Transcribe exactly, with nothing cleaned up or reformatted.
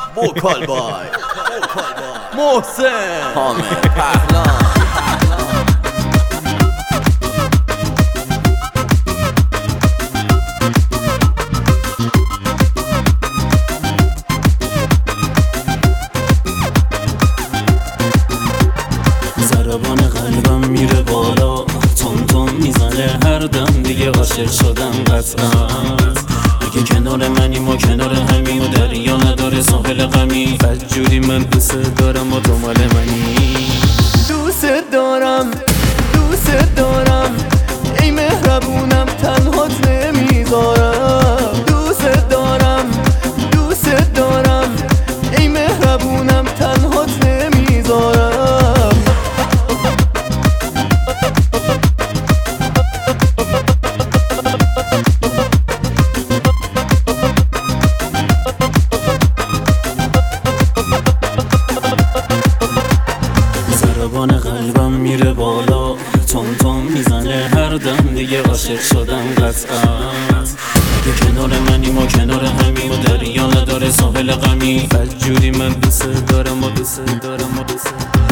وکال بای محسن حامد پهلان. ضربان قلبم میره بالا، تون تون میزنه هر دم، دیگه عاشق شدم قطعا. اگه کنار منیم و کنار همیم و دریا نداره ساحل غمی، بدجوری من دوست دارم و تو مال منی. دوست دارم دوست دارم ای مهربونم، تنهات نمیذارم. دوست دارم دوست دارم ای مهربونم، تنهات نمیذارم. ضربان قلبم میره بالا، تون تون میزنه هر دم، دیگه عاشق شدم قطعا. اگه کنار منیم و کنار همیم و دریا نداره ساحل غمی، بدجوری من دوست دارم و دوست دارم و دوست دارم.